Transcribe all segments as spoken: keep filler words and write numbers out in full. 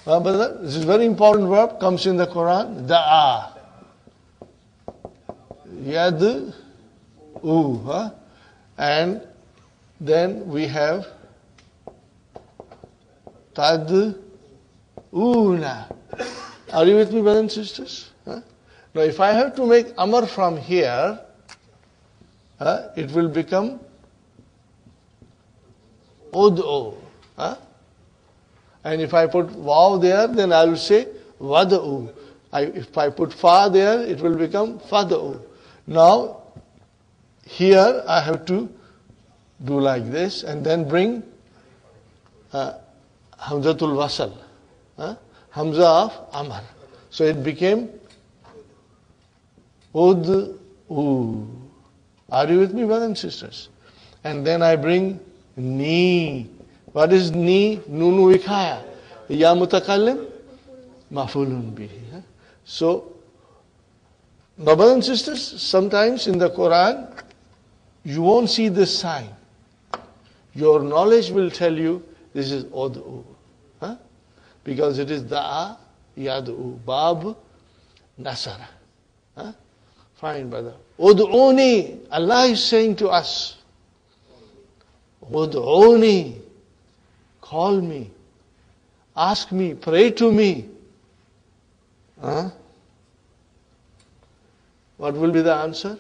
Uh, but this is very important verb, comes in the Quran. Da'a. Yad u. Huh? And then we have tad una. Are you with me, brothers and sisters? Huh? Now, if I have to make amar from here, huh, it will become ud'u. Huh? And if I put waw there, then I will say wad'u. I, if I put fa there, it will become fad'u. Now, here I have to do like this and then bring uh, Hamzatul Wasal. Huh? Hamza of Amar. So it became Ud'u. Are you with me, brothers and sisters? And then I bring Ni. What is Ni? Nunu Vikaya. Ya Mutakallim? Mafulun bihi. So, now, brothers and sisters, sometimes in the Quran, you won't see this sign. Your knowledge will tell you this is Ud'u. Huh? Because it is Da'a, Yad'u, Bab, Nasara. Huh? Fine, brother. Ud'uni. Allah is saying to us, Ud'uni. Call me. Ask me. Pray to me. Huh? What will be the answer?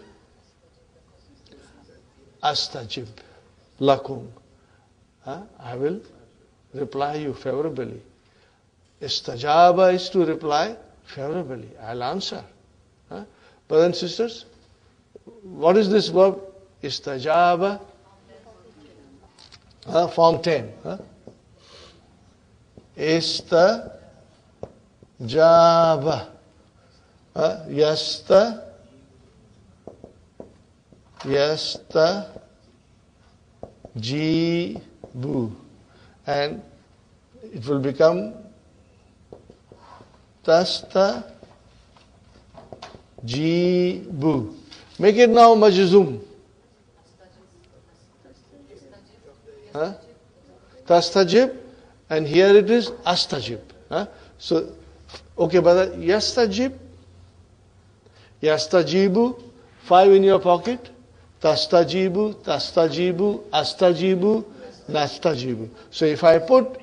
Astajib lakum. Huh? I will reply you favorably. Istajaba is to reply favorably. I'll answer. Huh? Brothers and sisters, what is this verb? Istajaba. Uh, form ten. Huh? Istajaba. Uh, yasta. Yasta. Jibu. And it will become Tasta. Jibu. Make it now majzum. Huh? Tastajib, and here it is astajib. Huh? So, okay, brother, yastajib, yastajibu, five in your pocket, tastajibu, tastajibu, astajibu, nastajibu. So if I put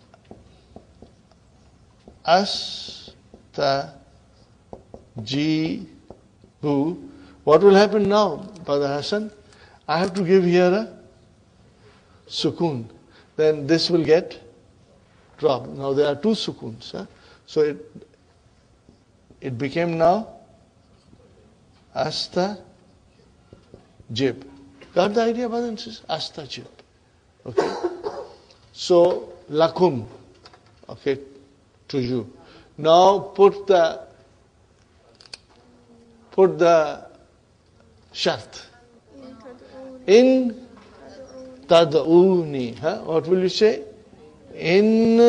astajibu, what will happen now, Brother Hassan? I have to give here a sukun. Then this will get dropped. Now there are two sukuns. Huh? So it it became now asta jib. Got the idea, brothers and sisters? Asta jib. Okay. So lakum. Okay, to you. Now put the put the shart. In tad'uni. Huh? What will you say? In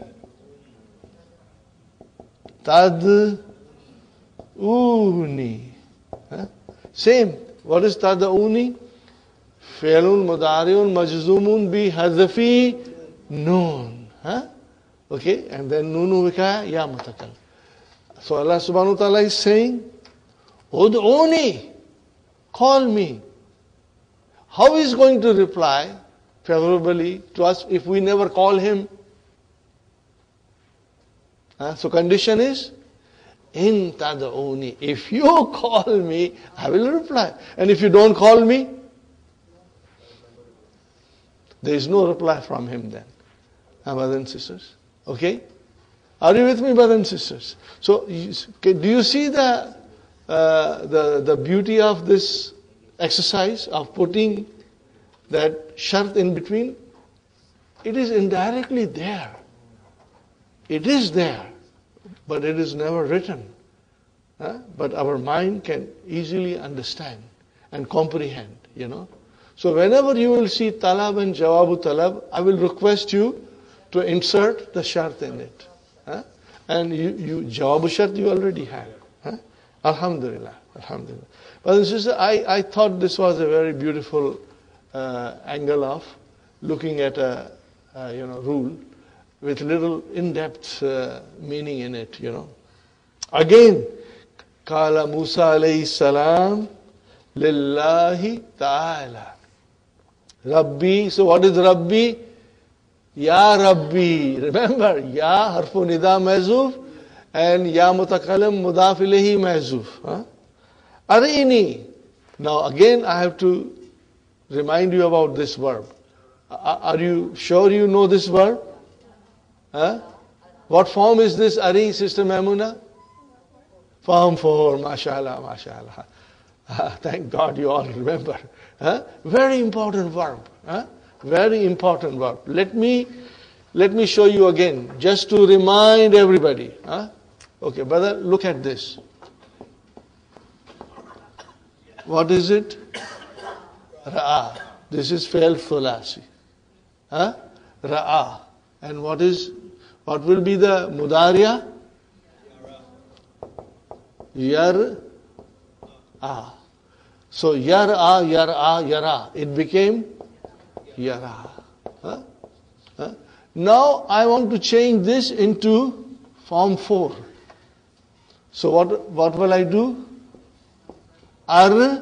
tad'uni. Huh? Same. What is tad'uni? Fi'lun mudari'un majzumun bi hadfi noon. Huh? Okay, and then nunu vikaya ya mutakal. So Allah subhanahu wa ta'ala is saying, Ud'uni, call me. How is going to reply favorably to us if we never call him? Uh, so condition is, in tad'uni. If you call me, I will reply. And if you don't call me, there is no reply from him then. Uh, brothers and sisters. Okay? Are you with me, brothers and sisters? So, do you see the uh, the the beauty of this exercise of putting that shart in between? It is indirectly there. It is there, but it is never written. Huh? But our mind can easily understand and comprehend, you know. So whenever you will see talab and jawabu talab, I will request you to insert the shart in it. Huh? And you, you jawabu shart you already have. Huh? Alhamdulillah. Alhamdulillah. But sister, I, I thought this was a very beautiful uh, angle of looking at a, a you know rule. with little in-depth uh, meaning in it, you know. Again, Kala Musa alayhi salam lillahi ta'ala. Rabbi, so what is Rabbi? Ya Rabbi. Remember, Ya harfu nida mahzuf and Ya mutakalam mudaf ilayhi mahzuf. Huh? Arini. Now again I have to remind you about this verb. Are you sure you know this verb? Huh? What form is this Ari, Sister Maimuna? Form four, mashallah, mashallah. Ah, thank God you all remember. Huh? Very important verb. Huh? Very important verb. Let me let me show you again, just to remind everybody. Huh? Okay, brother, look at this. What is it? Ra'a. This is fail thulasi. Huh? Ra'a. And what is what will be the mudariya? Yar a. So yar a, yar a, yara. It became yara. Huh? Huh? Now I want to change this into form four. So what what will I do? Ar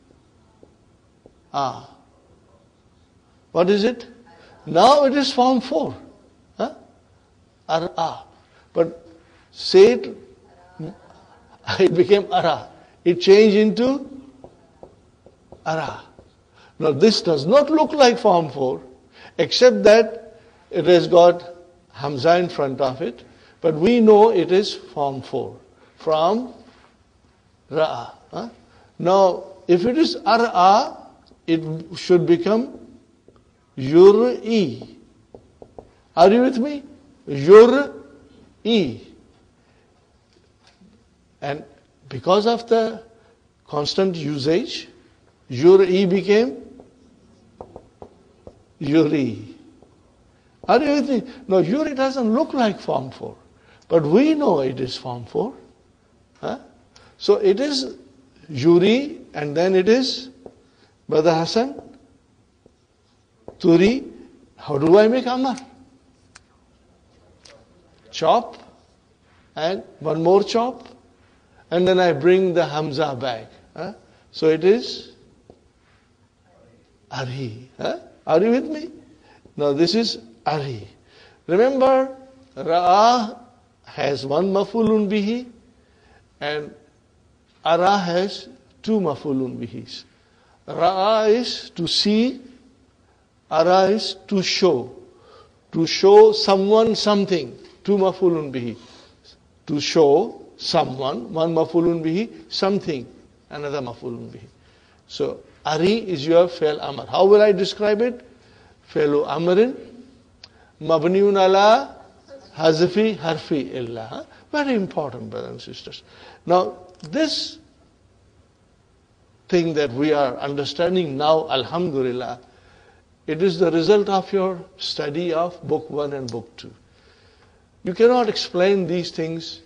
a. What is it? Now it is form four. Huh? Ar a. But say it. It became ara. It changed into ara. Now this does not look like form four, except that it has got hamza in front of it, but we know it is form four from ra'a. Huh? Now if it is ara, it should become yur'i. Are you with me? Yur'i. And because of the constant usage, Yuri became Yuri. Are you with me? No, Yuri doesn't look like form four, but we know it is form four. Huh? So it is Yuri, and then it is Brother Hassan, Turi. How do I make Amar? Chop, and one more chop. And then I bring the Hamza back. Huh? So it is Ari. Huh? Are you with me? Now this is Ari. Remember, Ra'a has one mafulun bihi and Ara has two mafulun bihis. Ra'a is to see, Ara is to show. To show someone something. Two mafulun bihi. To show someone, one mafulun bihi, something, another mafulun bihi. So, Ari is your fail amr. How will I describe it? Failu amrin, mabniun ala, hazfi, harfi illa. Very important, brothers and sisters. Now, this thing that we are understanding now, alhamdulillah, it is the result of your study of book one and book two. You cannot explain these things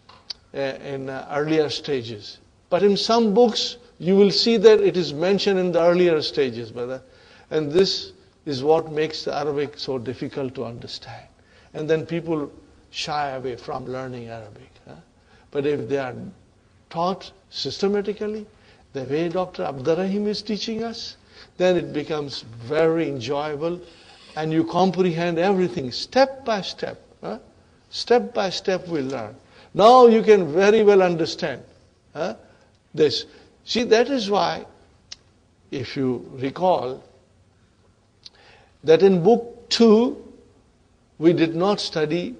in uh, earlier stages. But in some books, you will see that it is mentioned in the earlier stages, brother. And this is what makes the Arabic so difficult to understand. And then people shy away from learning Arabic. Huh? But if they are taught systematically, the way Doctor Abdurrahim is teaching us, then it becomes very enjoyable and you comprehend everything step by step. Huh? Step by step we learn. Now you can very well understand huh, this. See, that is why, if you recall, that in book two, we did not study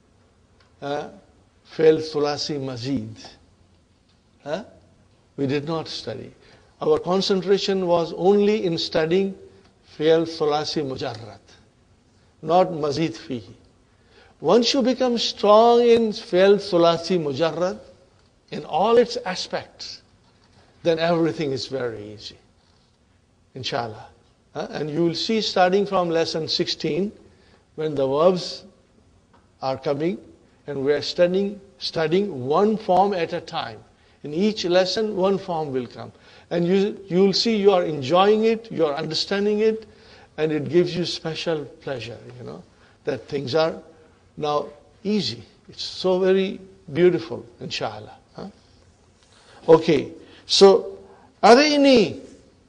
uh, Fail Thulasi Mazid. Huh? We did not study. Our concentration was only in studying Fail Thulasi Mujarrad, not Mazid Fihi. Once you become strong in Fail Thulasi Mujarrad, in all its aspects, then everything is very easy. Inshallah. Uh, and you will see starting from lesson sixteen, when the verbs are coming, and we are studying, studying one form at a time. In each lesson, one form will come. And you you will see you are enjoying it, you are understanding it, and it gives you special pleasure, you know. that things are now easy. It's so very beautiful, inshallah. Huh? Okay, so Arini.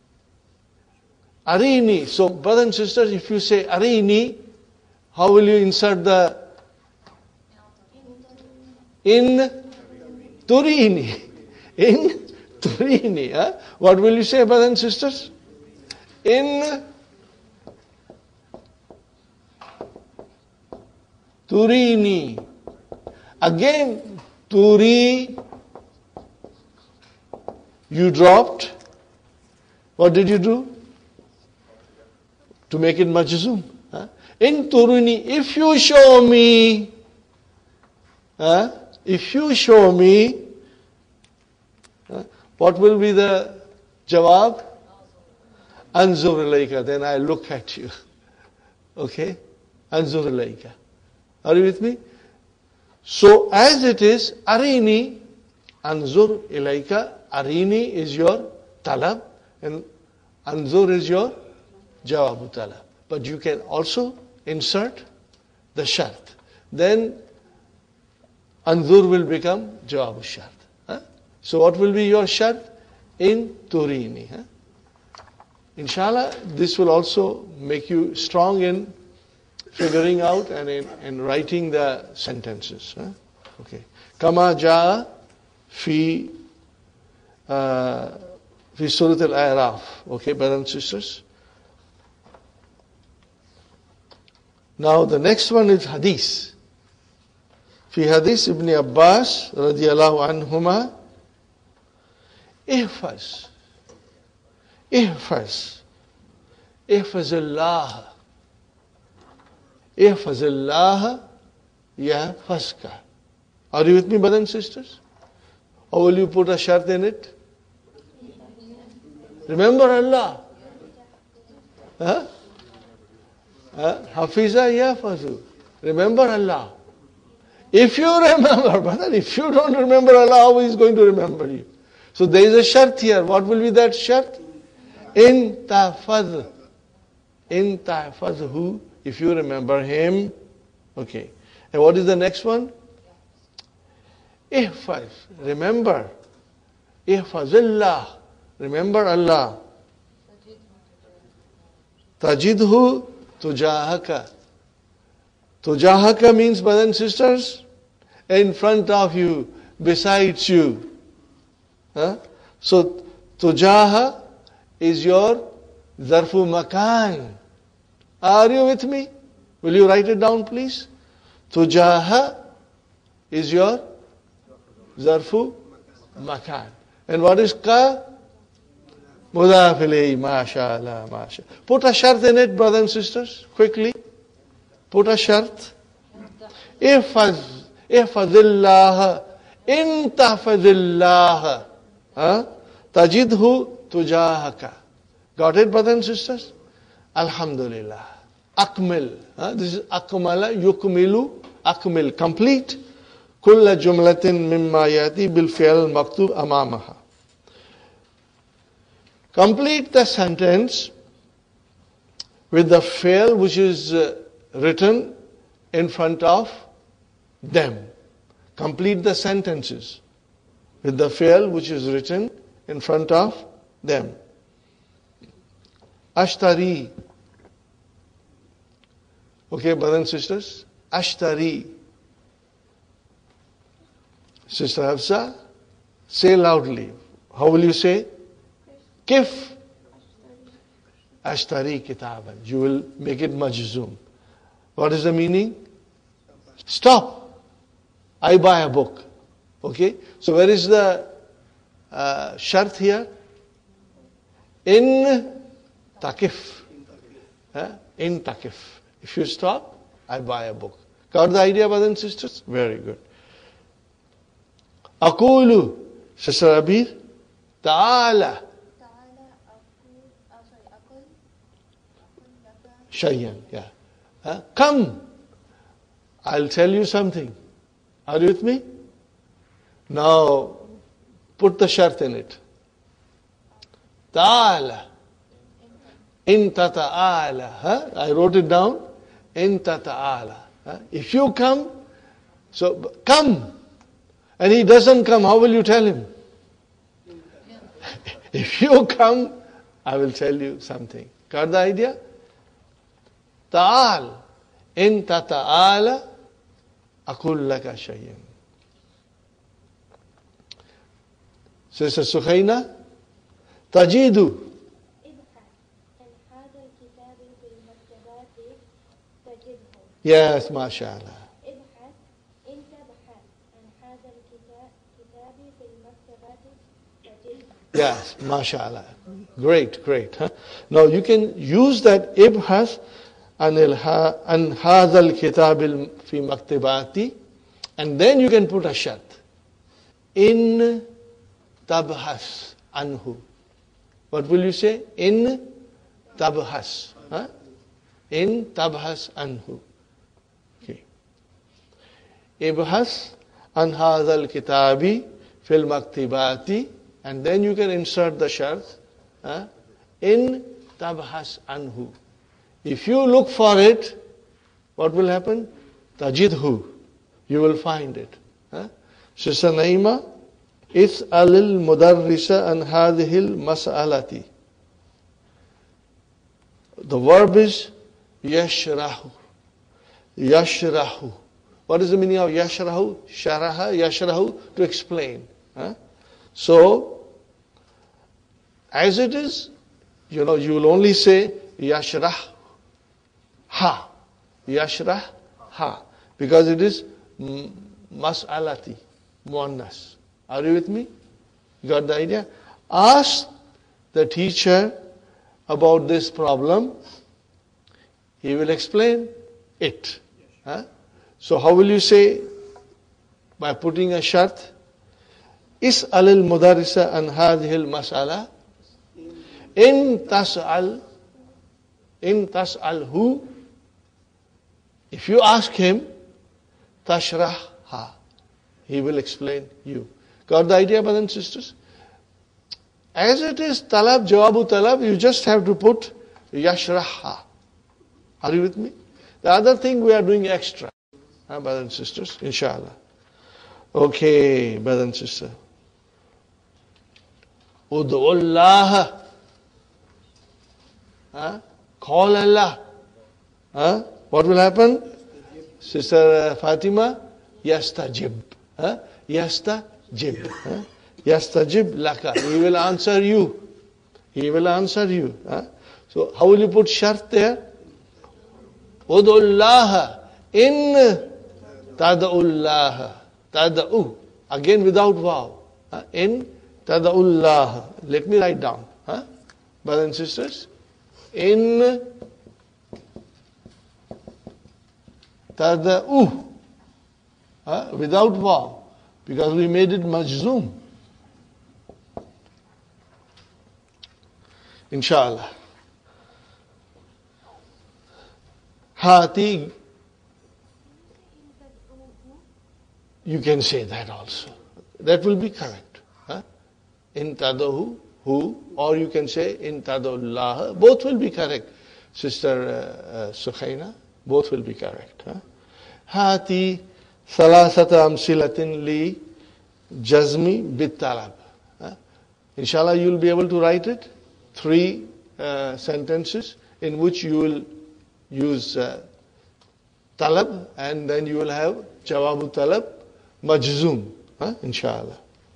Arini. So, brothers and sisters, if you say Arini, how will you insert the in Turini? In Turini. Huh? What will you say, brothers and sisters? In Turini. Again, Turi, you dropped. What did you do? To make it majzum. Huh? In Turini, if you show me, huh? if you show me, huh? what will be the jawab? Anzur ilayka, then I look at you. Okay? Anzur ilayka. Are you with me? So as it is, Arini, Anzur ilayka, Arini is your talab and Anzur is your jawabu talab. But you can also insert the shart. Then Anzur will become jawabu shart. Huh? So what will be your shart? In Turini. Huh? Inshallah, this will also make you strong in figuring out and in, in writing the sentences. Huh? Okay. Kama jaa fi uh, fi Surat al-A'raf. Okay, brothers and sisters. Now the next one is hadith. Fi hadith Ibn Abbas radiyallahu anhuma. Ihfaz. Ihfaz. Ihfaz Allah. Ihfaz Allah yahfazka. Are you with me, brothers and sisters? Or will you put a shart in it? Remember Allah. Huh? Huh? Hafiza yahfazu. Remember Allah. If you remember, brother, if you don't remember Allah, how is going to remember you? So there is a shart here. What will be that shart? In tahfaz. In tahfazhu. If you remember him. Okay. And what is the next one? Ihfaz. Remember. Ihfazillah. Remember Allah. Tajidhu tujahaka. Tujahaka means, brothers and sisters, in front of you, besides you. Huh? So, tujaha is your zarfu makan. Are you with me? Will you write it down, please? Tujaha is your zarfu makan. And what is ka? Mudaf ilayhi, mashallah, mashallah. Put a shart in it, brothers and sisters, quickly. Put a shart. Ihfaz, ihfazillah, in tahfazillah, tajidhu tujahaka. Got it, brothers and sisters? Alhamdulillah. Akmil. Huh? This is akmala, yukmilu, akmil. Complete. Kulla jumlatin mimma yati bil fi'al maktub amamaha. Complete the sentence with the fi'al which is uh, written in front of them. Complete the sentences with the fi'al which is written in front of them. Ashtari. Okay, brothers and sisters. Ashtari. Sister Hafsa, say loudly. How will you say? Kif. Ashtari kitaban. You will make it majzoom. What is the meaning? Stop. I buy a book. Okay? So where is the uh, shart here? In takif. Huh? In takif. If you stop, I buy a book. Got the idea, brothers and sisters? Very good. Aqulu. Sister Abir. Ta'ala. Shayyan. Yeah. Huh? Come. I'll tell you something. Are you with me? Now, put the shart in it. Ta'ala. In tata'ala. Huh? I wrote it down. Inta ta'ala. Huh? If you come, so come. And he doesn't come, how will you tell him? If you come, I will tell you something. Got the idea? Ta'al. Inta ta'ala aqul laka shay'in. Sister Sukhaina, tajidu. Yes, mashallah. Yes, mashallah. Great, great. Huh? Now you can use that ibhas an hadha al-kitab fi maktibati, and then you can put a shart. In tabhas anhu. What will you say? In tabhas. Huh? In tabhas anhu. Okay. Ibhas an hadha al-kitabi fil maktibati, and then you can insert the shart. Huh? In tabhas anhu. If you look for it, what will happen? Tajidhu. You will find it. Huh? Sister Naima, is'alil mudarrisa an hadhil mas'alati. The verb is yashrahu. Yashrahu. What is the meaning of yashrahu? Sharaha, yashrahu, to explain. Huh? So, as it is, you know, you will only say yashrah ha. Yashrah ha. Because it is mas'alati, muannas. Are you with me? You got the idea? Ask the teacher about this problem. He will explain it. Huh? So how will you say? By putting a shart. Is'al al-mudarrisa an hadhihi al-mas'ala. In tas'al, in tas'alhu, if you ask him, tashrahha, he will explain you. Got the idea, brothers and sisters? As it is talab, jawabu talab, you just have to put yashrahha. Are you with me? The other thing we are doing extra, huh, brothers and sisters, inshallah. Okay, brothers and sisters. Ud'ullaha. Huh? Call Allah. Huh? What will happen? Sister Fatima, yastajib. Huh? Yastajib. Huh? Yastajib laka. He will answer you. He will answer you. Huh? So how will you put shart there? Ud'ullaha in tad'ullaha. Tad'u. Again without vav. Huh? In tad'ullaha. Let me write down. Huh? Brothers and sisters. In tad'u. Huh? Without vav. Because we made it majzoom. Inshallah. Hati. You can say that also. That will be correct. Huh? In tadahu, who, or you can say in tadullah. Both will be correct. Sister uh, uh, Sukhaina, both will be correct. Huh? Hati salasata amsilatin li jazmi bit talab. Inshallah, you will be able to write it. Three uh, sentences in which you will use uh, talab, and then you will have jawabu talab, majzoom, huh? Inshallah.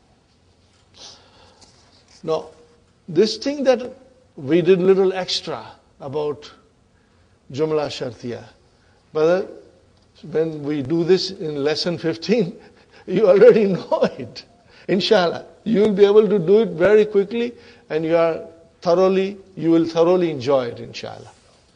Now, this thing that we did little extra about Jumla Shartiya, but when we do this in lesson fifteen, you already know it. Inshallah, you will be able to do it very quickly, and you are thoroughly, you will thoroughly enjoy it, inshallah.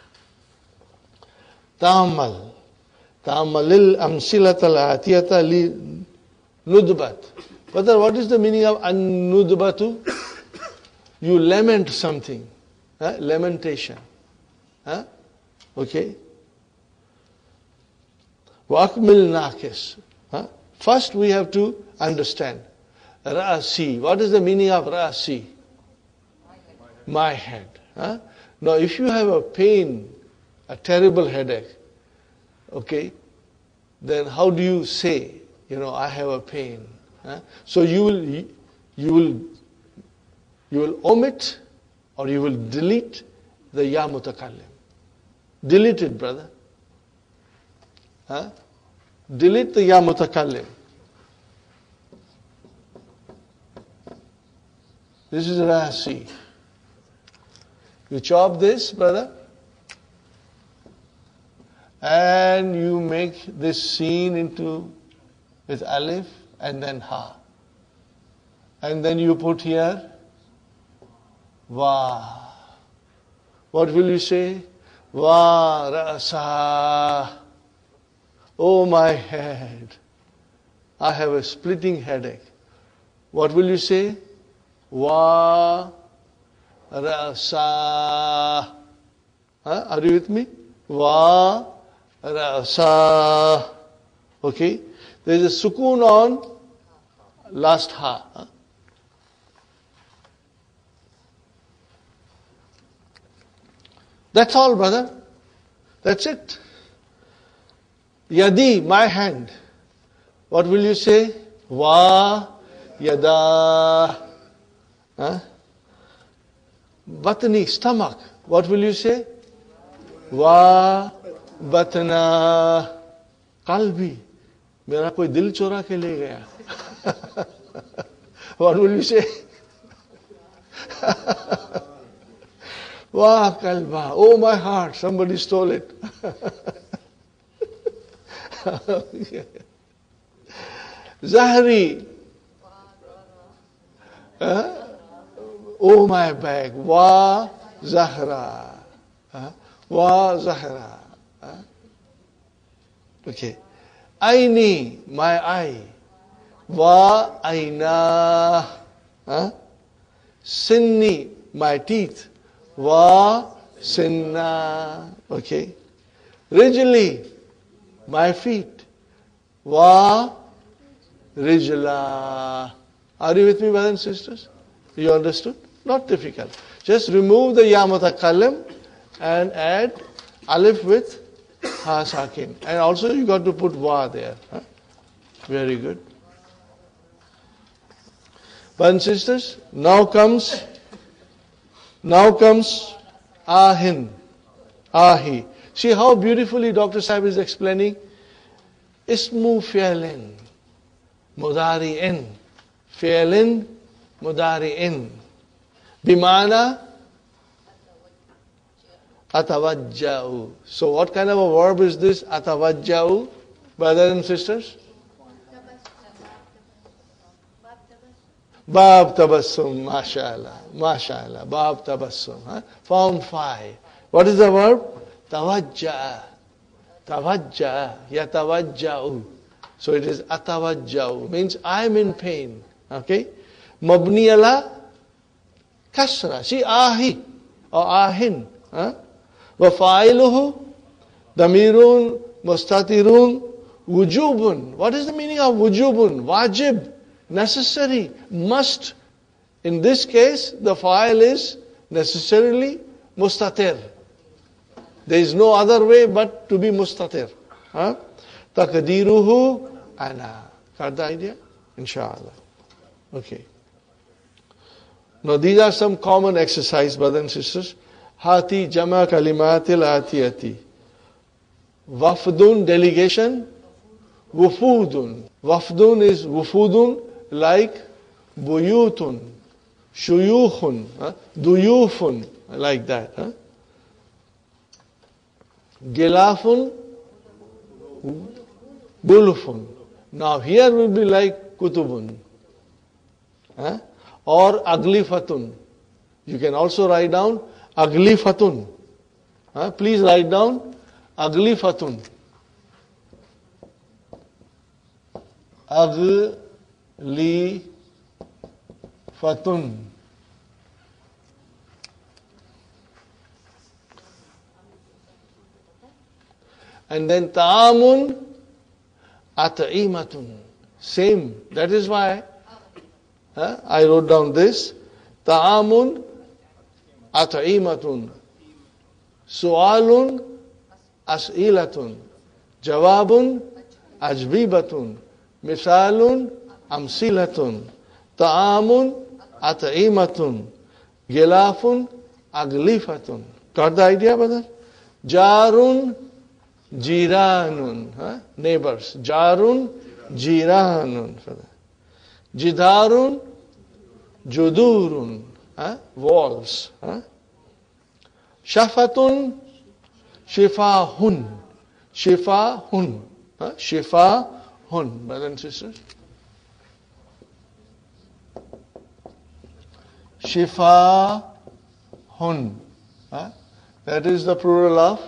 Ta'ammal. Ta'ammalil amsilat al-atiyata li nudbat. Brother, what is the meaning of an-nudbatu? You lament something. Huh? Lamentation. Huh? Okay. Wa'akmil nakis. Huh? First we have to understand. Ra'asi. What is the meaning of Ra'asi? My head. Huh? Now if you have a pain, a terrible headache, okay, then how do you say, you know, I have a pain? Huh? So you will, you will, you will omit or you will delete the ya mutakallim. Delete it, brother. Huh? Delete the ya mutakallim. This is Rasi. You chop this, brother, and you make this scene into with alif and then ha. And then you put here wa. What will you say? Wa rasa. Oh, my head. I have a splitting headache. What will you say? Wa rasa. Huh? Are you with me? Wa rasa. Okay? There is a sukoon on last ha. Huh? That's all, brother. That's it. Yadi, my hand. What will you say? Va yada. Huh? Batni, stomach. What will you say? Va batna. Kalbi. मेरा कोई दिल चोरा के ले गया. What will you say? Wah kalba. Oh, my heart, somebody stole it. Zahri. Huh? Oh, my bag. Wa Zahra. Huh? Wa Zahra. Huh? Okay. Aini, my eye. Wa Aina. Huh? Sinni, my teeth. Va sinna. Okay. Rijli, my feet. Va rijla. Are you with me, brothers and sisters? You understood? Not difficult. Just remove the ya mutakallim and add alif with ha sakin. And also you got to put va there. Huh? Very good. Brothers and sisters, now comes Now comes ahin, ahi. See how beautifully Doctor Sahib is explaining. Ismu fi'lin, mudari'in. Fi'lin, mudari'in. Bimana atawajja'u. So what kind of a verb is this? Atawajja'u, brothers and sisters? Bab tabassum, mashallah, mashallah, bab tabassum. Huh? Form five. What is the verb? Tawajja'a, tawajja'a, yatawajja'u. So it is atawajja'u, means I am in pain. Okay? Mabni ala kasra. See, ahi or ahin. Huh? Wa fa'iluhu damirun mustatirun wujubun. What is the meaning of wujubun? Wajib. Necessary, must. In this case, the fa'il is necessarily mustatir. There is no other way but to be mustatir. Huh? Taqdiruhu ana. Got the idea? Inshallah. Okay. Now these are some common exercise, brothers and sisters. Hati jama kalimatil atiyati. Wafdun, delegation. Wufudun. Wafdun is wufudun, like buyutun, shuyukhun, huh? duyufun, like that. Huh? Gilafun, bulufun. Now here will be like kutubun. Huh? Or aglifatun. You can also write down aglifatun. Huh? Please write down aglifatun. Agli fatun. And then ta'amun at'imatun. Same. That is why huh, I wrote down this. Ta'amun at'imatun. Su'alun as'ilatun. Jawabun ajwibatun. Misalun amsilatun. Ta'amun at'imatun. Gilafun aglifatun. Got the idea, brother? Jarun jiranun. Huh? Neighbors. Jarun jiranun. Jidarun judurun. Huh? Walls. Huh? Shafatun shifahun. Shifahun. Huh? Shifahun. Brothers and sisters. Shifahun. Huh? That is the plural of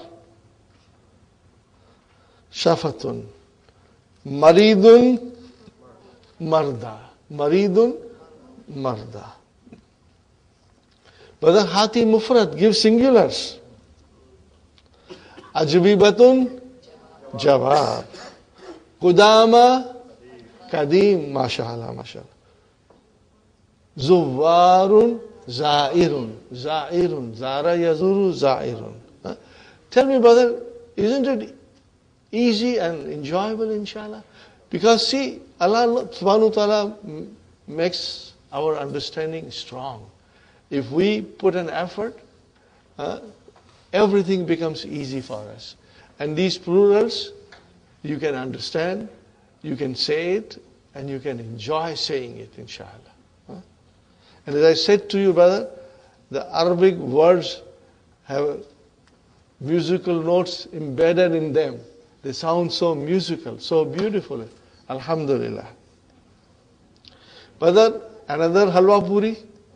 shafatun. Maridun marda. Maridun marda. Brother, hati mufrad, give singulars. Ajwibatun jawab. Qudama kadim. MashaAllah, MashaAllah. Zuwarun zairun. Zairun. Zara yazuru zairun. Huh? Tell me, brother, isn't it easy and enjoyable, inshallah? Because see, Allah subhanahu wa ta'ala makes our understanding strong. If we put an effort, uh, everything becomes easy for us. And these plurals, you can understand, you can say it, and you can enjoy saying it, inshallah. Huh? And as I said to you, brother, the Arabic words have musical notes embedded in them. They sound so musical, so beautiful. Alhamdulillah. Brother, another halwa puri.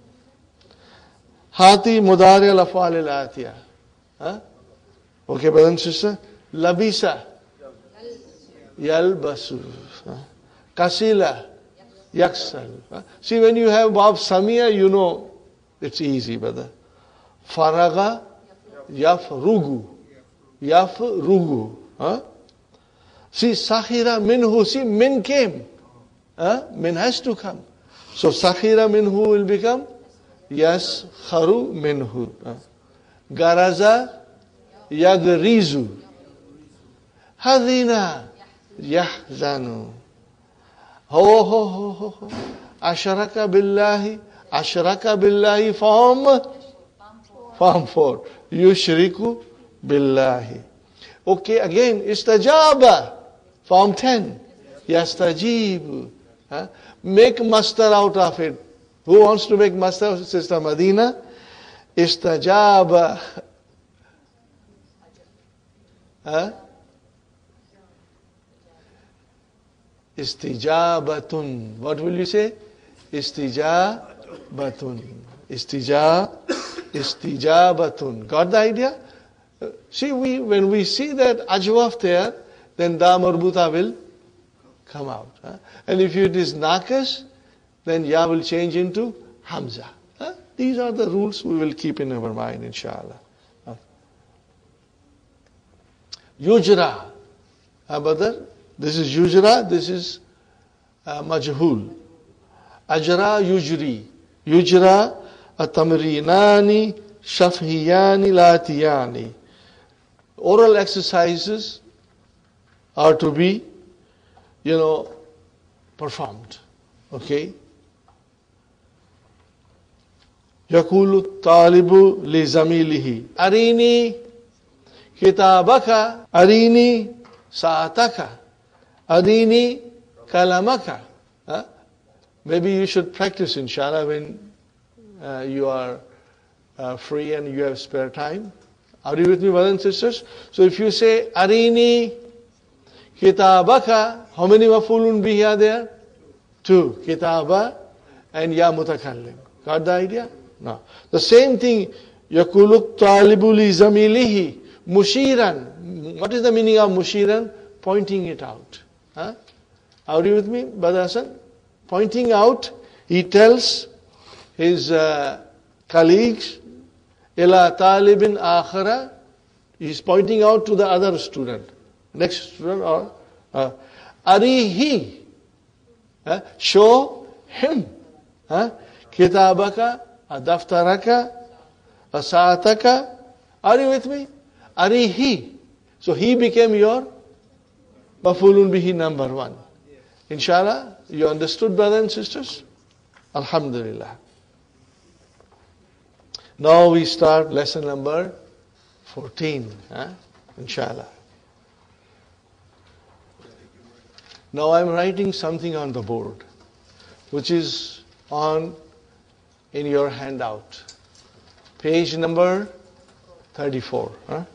Hati mudari al-af'al al-atiya. Huh? Okay, brother and sister. Labisa. Yalbasu. Huh? Kasila. Yaksal. Huh? See, when you have Bab Samia, you know it's easy, brother. Faraga. Yafrugu. Yafrugu. Huh? See, Sakhira minhu. See, min came. Huh? Min has to come. So, Sakhira minhu will become Yas kharu minhu. Garaza yagrizu. Hadina yahzanu. Ho ho ho ho ho. Ashraka billahi. Ashraka billahi form. Form four. Yushriku billahi. Okay, again, istajaba. Form ten. Yastajibu. Huh? Make master out of it. Who wants to make master? Sister Madina. Istajaba. Huh? Istijabatun. What will you say? Istijabatun. Istija. Istijabatun. Got the idea? See, we when we see that ajwaf there, then da marbuta will come out. Huh? And if it is nakas, then ya will change into hamza. Huh? These are the rules we will keep in our mind, inshallah. Huh? Yujra. Uh, brother, this is yujra, this is uh, majhul. Ajra yujri. Yujra atamrinani shafhiyani latiyani. Oral exercises are to be, you know, performed. Okay? يقول الطالب لزميله أريني كتابك أريني ساعتك أريني كلامك. Huh? Maybe you should practice, inshallah, when uh, you are uh, free and you have spare time. Are you with me, brothers and sisters? So if you say Arini Kitabaka, how many mafulun bihi are there? Two. Kitaba and Ya Mutakallim. Got the idea? No. The same thing, Yakuluk Talibu li Zamilihi, Mushiran. What is the meaning of Mushiran? Pointing it out. Huh? Are you with me, Brother Hassan? Pointing out, he tells his uh, colleagues, Ila talibin akhara, he's pointing out to the other student. Next student, or uh, Arihi, uh, show him. Uh, Kitabaka, Daftaraka, Saataka. Are you with me? Arihi. So he became your Maf'ulun bihi number one. Inshallah, you understood, brothers and sisters? Alhamdulillah. Now we start lesson number fourteen. Huh? Inshallah. Now I'm writing something on the board, which is on in your handout. Page number thirty-four. Huh?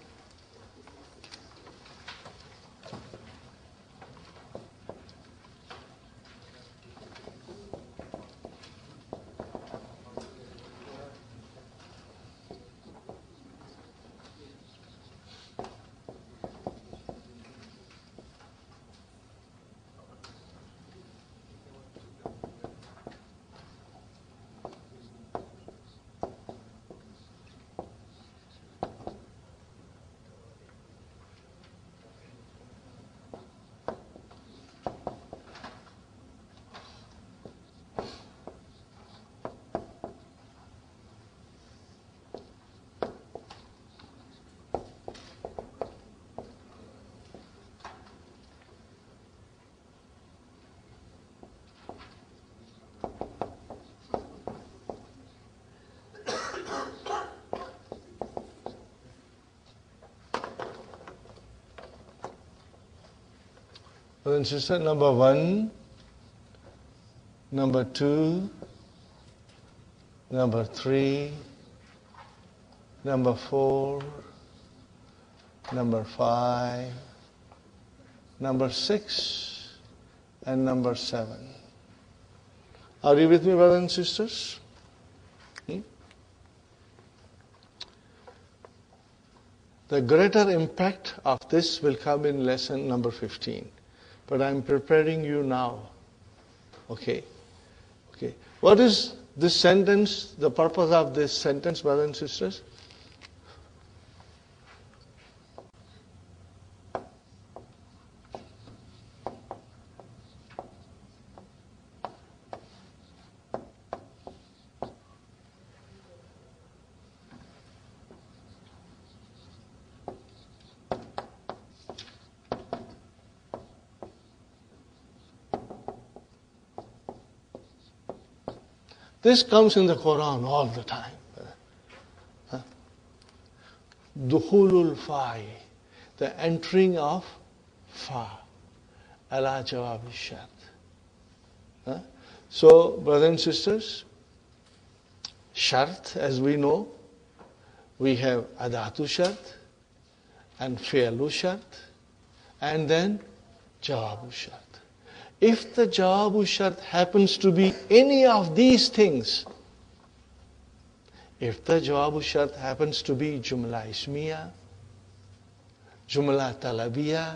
And sister, number one, number two, number three, number four, number five, number six, and number seven. Are you with me, brothers and sisters? Hmm? The greater impact of this will come in lesson number fifteen. But I'm preparing you now. Okay. Okay. What is this sentence, the purpose of this sentence, brothers and sisters? This comes in the Quran all the time. Huh? Dukhulul fa'i, the entering of fa, ala jawab shart. Huh? So, brothers and sisters, shart, as we know, we have adatu shart and fi'lu shart and then jawabu shart. If the jawabu shart happens to be any of these things, if the jawabu shart happens to be jumla ismiya, jumla talabiya,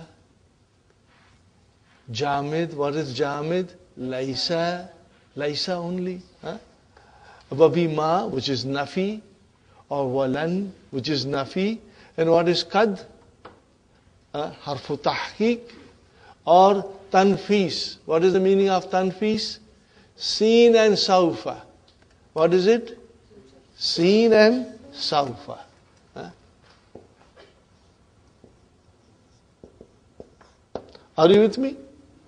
jamid, what is jamid? Laisa, laisa only. Huh? Wabi ma, which is nafi, or walan, which is nafi, and what is qad? Uh, harfu tahqiq, or tanfis. What is the meaning of tanfis? Seen and saufa. What is it? Seen and saufa. Huh? Are you with me?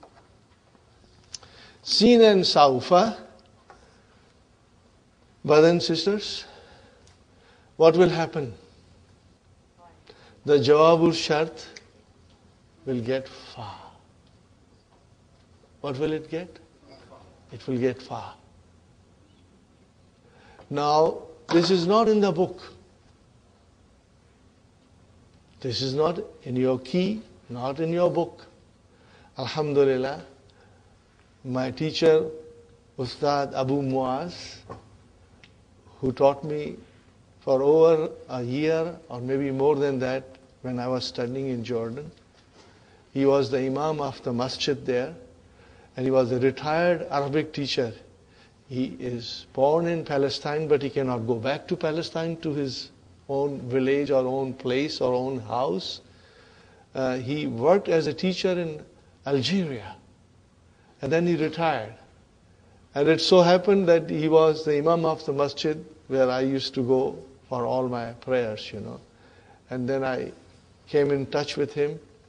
Seen and saufa, brothers and sisters, what will happen? The jawabul shart will get fa. What will it get? It will get fa. Now, this is not in the book. This is not in your key, not in your book. Alhamdulillah, my teacher, Ustad Abu Muaz, who taught me for over a year or maybe more than that when I was studying in Jordan. He was the Imam of the masjid there, and he was a retired Arabic teacher. He is born in Palestine, but he cannot go back to Palestine, to his own village or own place or own house. Uh, he worked as a teacher in Algeria, and then he retired. And it so happened that he was the Imam of the masjid where I used to go for all my prayers, you know. And then I came in touch with him,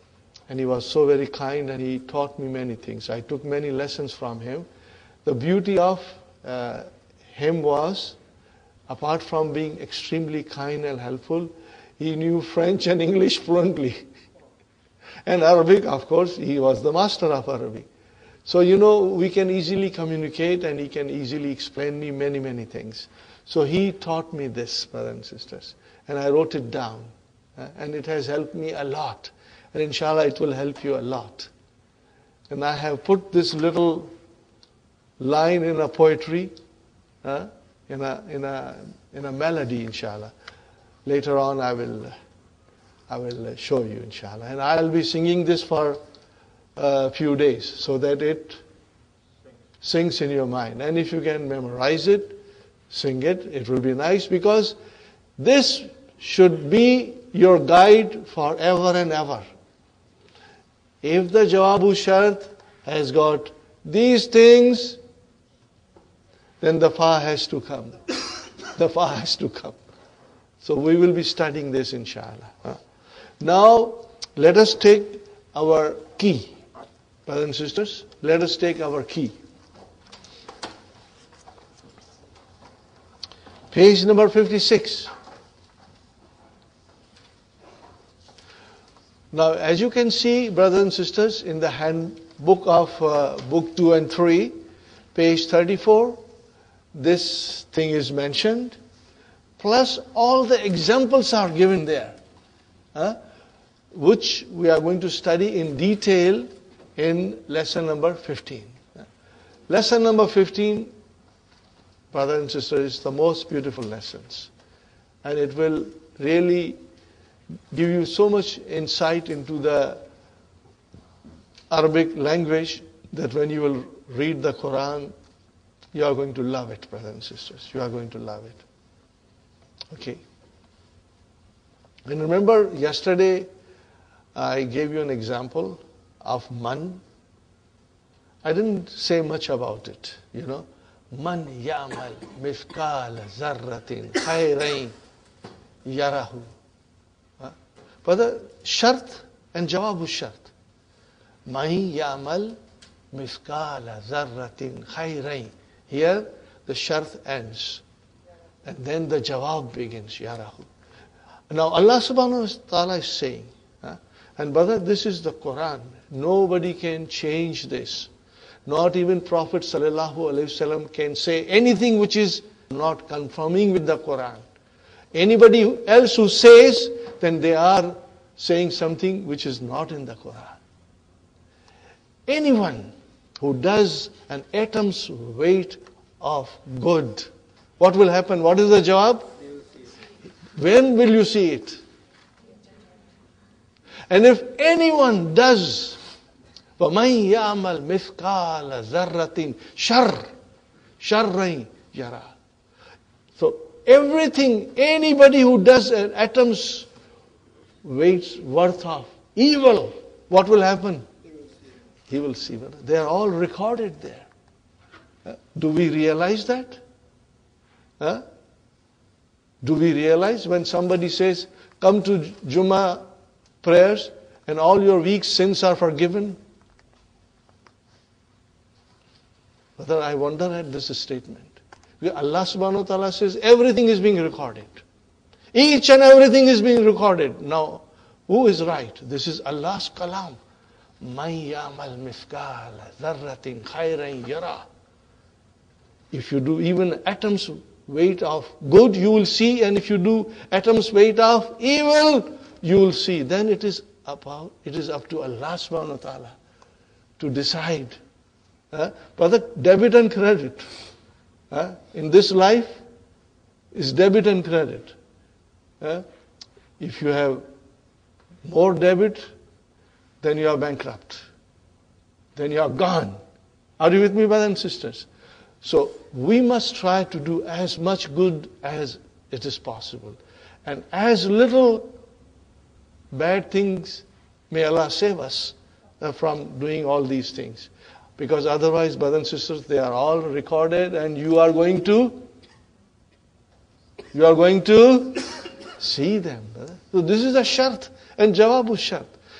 And he was so very kind, and he taught me many things. I took many lessons from him. The beauty of uh, him was, apart from being extremely kind and helpful, he knew French and English fluently. And Arabic, of course, he was the master of Arabic. So, you know, we can easily communicate, and he can easily explain me many, many things. So he taught me this, brothers and sisters. And I wrote it down. Uh, and it has helped me a lot. And inshallah, it will help you a lot. And I have put this little line in a poetry, uh, in a in a in a melody, inshallah. Later on, I will I will show you, inshallah. And I'll be singing this for a few days, so that it sinks in your mind. And if you can memorize it, sing it, it will be nice, because this should be your guide forever and ever. If the Jawabu Shart has got these things, then the Fa has to come. The Fa has to come. So we will be studying this, inshallah. Now, let us take our key. Brothers and sisters, let us take our key. Page number fifty-six. Now, as you can see, brothers and sisters, in the handbook of uh, book two and three, page thirty-four, this thing is mentioned. Plus, all the examples are given there, huh, which we are going to study in detail in lesson number fifteen. Lesson number fifteen, brothers and sisters, is the most beautiful lessons. And it will really give you so much insight into the Arabic language that when you will read the Quran, you are going to love it, brothers and sisters. You are going to love it. Okay. And remember, yesterday I gave you an example of man. I didn't say much about it, you know. Man ya'mal mithqala zarratin khayran yarahu. But the shart and jawabu shart. Man ya'mal mithqala zarratin khayran. Here the shart ends. And then the jawab begins, yarahu. Now Allah subhanahu wa ta'ala is saying, huh? And brother, this is the Quran. Nobody can change this. Not even Prophet sallallahu alaihi wasallam can say anything which is not conforming with the Quran. Anybody else who says, then they are saying something which is not in the Quran. Anyone who does an atom's weight of good, what will happen? What is the jawab? When will you see it? And if anyone does, وَمَنْ يَعْمَلْ مِثْقَالَ ذَرَّةٍ شَرٍّ شَرًّا يَرَى. So everything, anybody who does an atom's weight's worth of evil, what will happen? He will see. They are all recorded there. Uh, do we realize that? Huh? Do we realize when somebody says, come to Jummah prayers and all your weak sins are forgiven? Brother, I wonder at this statement. Allah subhanahu wa ta'ala says everything is being recorded. Each and everything is being recorded. Now, who is right? This is Allah's kalam. مَنْ يَعْمَلْ مِثْقَالَ ذَرَّةٍ خَيْرًا يَرَى. If you do even atom's weight of good, you will see. And if you do atom's weight of evil, you will see. Then it is about, it is up to Allah subhanahu wa ta'ala to decide. Uh, brother, debit and credit. Uh, in this life is debit and credit. Uh, if you have more debit, then you are bankrupt. Then you are gone. Are you with me, brothers and sisters? So we must try to do as much good as it is possible. And as little bad things, may Allah save us uh, from doing all these things. Because otherwise, brothers and sisters, they are all recorded and you are going to, you are going to see them. Brother. So this is a shart and jawabu shart.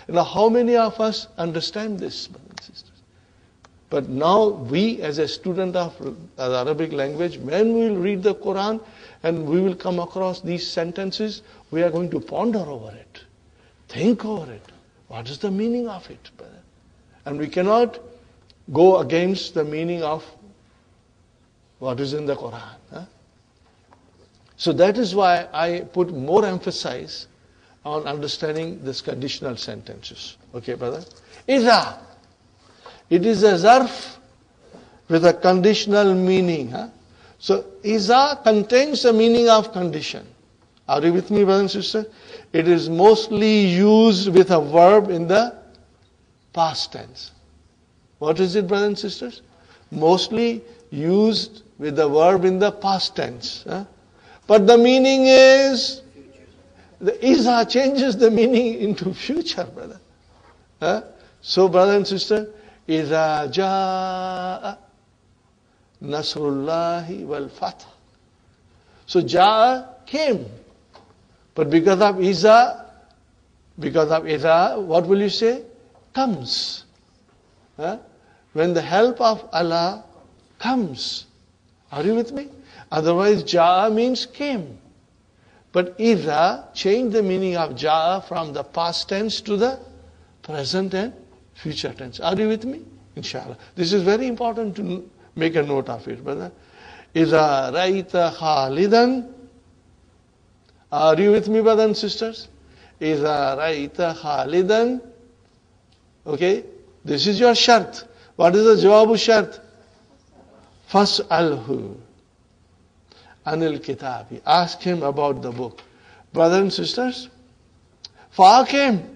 You know, how many of us understand this, brothers and sisters? But now we, as a student of the Arabic language, when we will read the Quran and we will come across these sentences, we are going to ponder over it, think over it. What is the meaning of it, brother? And we cannot go against the meaning of what is in the Quran. Huh? So that is why I put more emphasis on understanding these conditional sentences. Okay, brother? Iza. It is a zarf with a conditional meaning. Huh? So, iza contains the meaning of condition. Are you with me, brother and sister? It is mostly used with a verb in the past tense. What is it, brothers and sisters? Mostly used with the verb in the past tense. Huh? But the meaning is, the iza changes the meaning into future, brother. Huh? So, brother and sister, إِذَا جَاءَ نَصْرُ اللَّهِ وَالْفَتْحِ. So Ja'a came. But because of Iza, because of Iza, what will you say? Comes. Huh? When the help of Allah comes. Are you with me? Otherwise Ja'a means came. But Iza changed the meaning of Ja'a from the past tense to the present and future tense. Are you with me? Inshallah. This is very important to make a note of it, brother. Iza ra'ita khalidan. Are you with me, brothers and sisters? Iza ra'ita khalidan. Okay. This is your shart. What is the jawabu shart? Fas'alhu anil kitabi. Ask him about the book. Brothers and sisters, Fa came.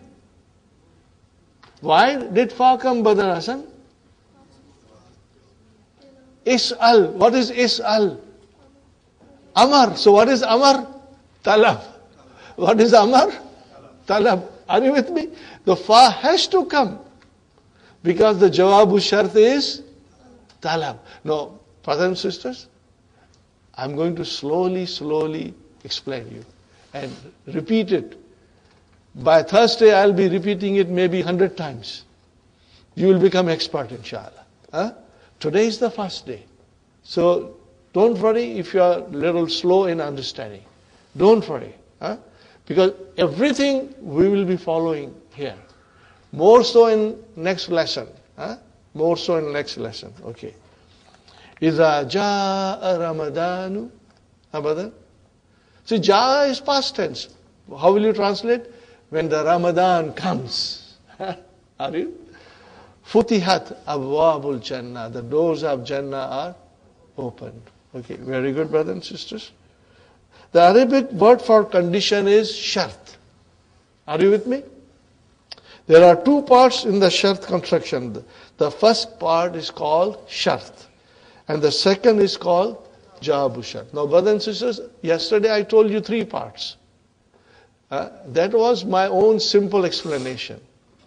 Why did Fa come, Brother Hassan? Is'al. What is Is'al? Amar. So what is Amar? Talab. What is Amar? Talab. Are you with me? The Fa has to come. Because the Jawabu Shart is Talab. Now, brothers and sisters, I'm going to slowly, slowly explain you. And repeat it. By Thursday, I'll be repeating it maybe hundred times. You will become expert, inshallah. Huh? Today is the first day. So, don't worry if you are a little slow in understanding. Don't worry. Huh? Because everything we will be following here. More so in next lesson. Huh? More so in next lesson. Okay. إِذَا جَاءَ رَمَضَانُ Abadan. See, Jaa is past tense. How will you translate? When the Ramadan comes. Are you? Futihat abwabul Jannah. The doors of Jannah are opened. Okay, very good, brothers and sisters. The Arabic word for condition is shart. Are you with me? There are two parts in the shart construction. The first part is called shart. And the second is called jawabu shart. Now, brothers and sisters, yesterday I told you three parts. Uh, that was my own simple explanation.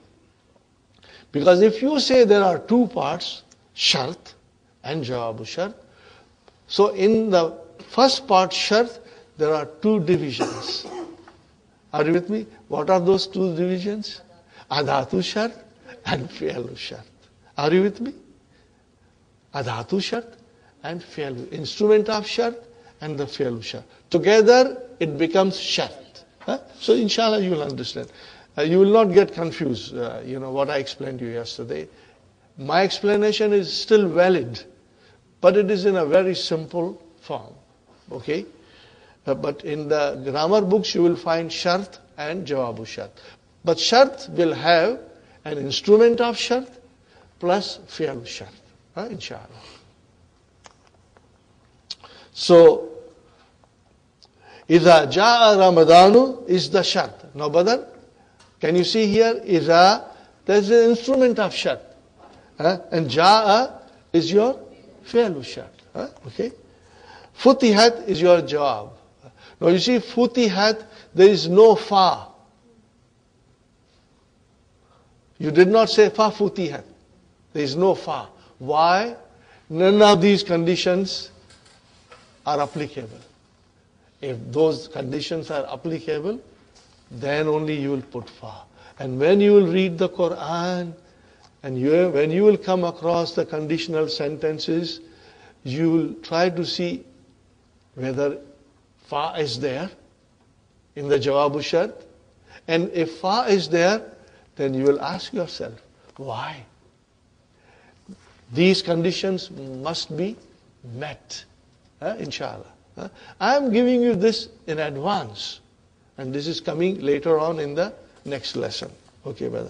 Because if you say there are two parts, shart and jawabu shart, so in the first part, shart, there are two divisions. Are you with me? What are those two divisions? Adatu shart and fi'lu shart. Are you with me? Adatu shart and fi'lu. Instrument of shart and the fi'lu shart. Together it becomes shart. Huh? So inshallah you will understand. Uh, you will not get confused, uh, you know, what I explained to you yesterday. My explanation is still valid, but it is in a very simple form. Okay? Uh, but in the grammar books you will find shart and jawabu shart. But shart will have an instrument of shart plus fi'l shart. Huh? Inshallah. So, إِذَا جَاءَ رَمَضَانُ is the shart. Now, brother, can you see here? إِذَا, there's an instrument of shart. Huh? And ja'a is your fi'lu shart. Huh? Okay? Futihat is your jawab. Now you see, futihat, there is no fa. You did not say fa futihat. There is no fa. Why? None of these conditions are applicable. If those conditions are applicable, then only you will put fa. And when you will read the Quran, and you, when you will come across the conditional sentences, you will try to see whether fa is there in the Jawabu Shart. And if fa is there, then you will ask yourself, why? These conditions must be met, uh, inshallah. Uh, I am giving you this in advance, and this is coming later on in the next lesson. Okay, brother.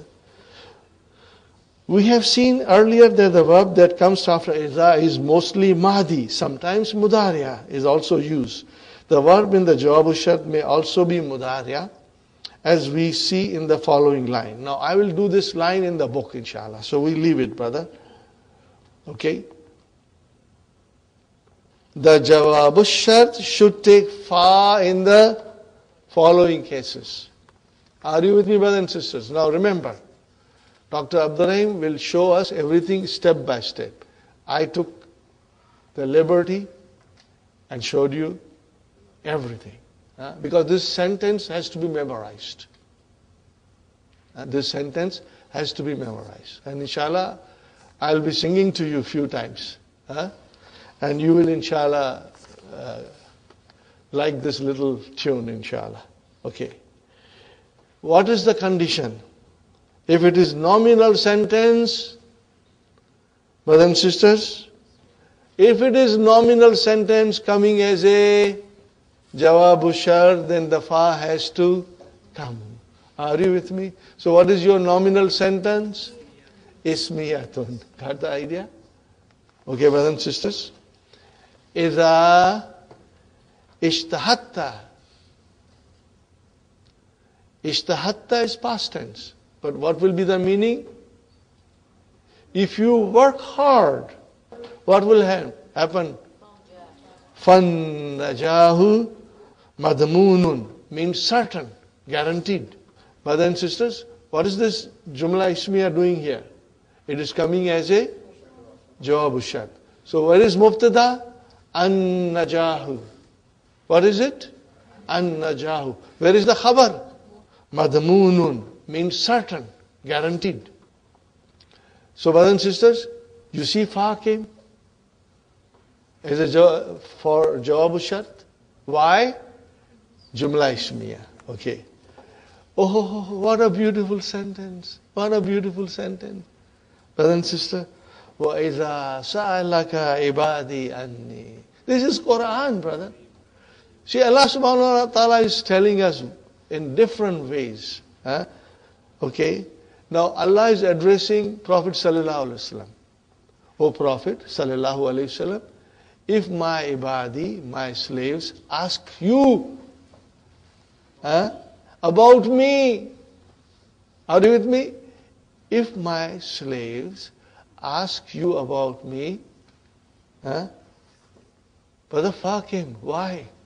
We have seen earlier that the verb that comes after iza is mostly mahdi. Sometimes mudariya is also used. The verb in the Jawabu Shart may also be mudariya, as we see in the following line. Now, I will do this line in the book, inshallah. So we leave it, brother. Okay? The Jawabu Shart should take fa in the following cases. Are you with me, brothers and sisters? Now remember, Doctor Abdurrahim will show us everything step by step. I took the liberty and showed you everything. Uh, because this sentence has to be memorized. Uh, this sentence has to be memorized. And inshallah, I'll be singing to you a few times. Uh, and you will inshallah uh, like this little tune, inshallah. Okay. What is the condition? If it is nominal sentence, brothers and sisters, if it is nominal sentence coming as a Jawabu Shart, then the fa has to come. Are you with me? So what is your nominal sentence? Ismiyatun. Got the idea? Okay, brothers and sisters. Iza ishtahatta. Ishtahatta is past tense. But what will be the meaning? If you work hard, what will happen? Fan najahu madmunun means certain, guaranteed. Brothers and sisters, what is this Jumla Ismiya doing here? It is coming as a Jawabu Shart. So where is Mubtada? An najahu. What is it? An najahu. Where is the khabar? Madmunun means certain, guaranteed. So brothers and sisters, you see fa came as a jaw, for Jawabu Shart. Why? Jumla Ismiya. Okay. Oh, what a beautiful sentence. What a beautiful sentence. Brother and sister, وَإِذَا سَأَلَكَ عِبَادِي أَنِّي. This is Quran, brother. See, Allah subhanahu wa ta'ala is telling us in different ways. Huh? Okay. Now, Allah is addressing Prophet sallallahu alaihi wasallam. O Prophet sallallahu alaihi wasallam, if my ibadi, my slaves, ask you huh, about me, are you with me? If my slaves ask you about me, huh, Brother Fakim, why?